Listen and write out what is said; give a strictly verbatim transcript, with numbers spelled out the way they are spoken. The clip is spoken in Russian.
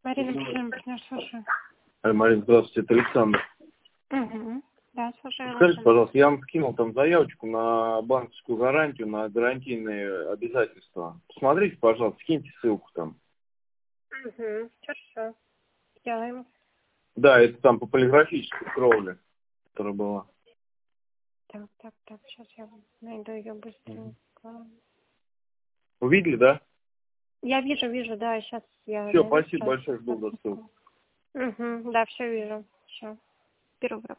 Марина, почему партнер, слушаю. Алло, Марина, здравствуйте, это Александр. Угу. Да, слушаю. Скажите, пожалуйста, я вам скинул там заявочку на банковскую гарантию, на гарантийные обязательства. Посмотрите, пожалуйста, скиньте ссылку там. Угу. Хорошо. Сделаем. Да, это там по полиграфической кровле, которая была. Так, так, так, сейчас я найду ее быстренько. Увидели, да? Я вижу, вижу, да, сейчас я... Все, найду, спасибо сейчас. большое, жду до ссылки. Угу, да, все вижу. Все. Беру в работу.